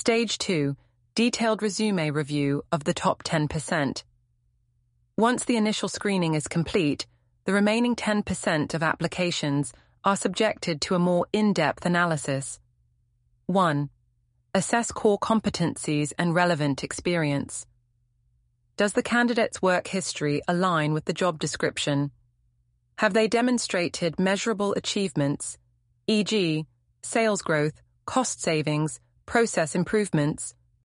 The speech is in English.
Stage 2, detailed resume review of the top 10%. Once the initial screening is complete, the remaining 10% of applications are subjected to a more in-depth analysis. 1. Assess core competencies and relevant experience. Does the candidate's work history align with the job description? Have they demonstrated measurable achievements, e.g., sales growth, cost savings, process improvements?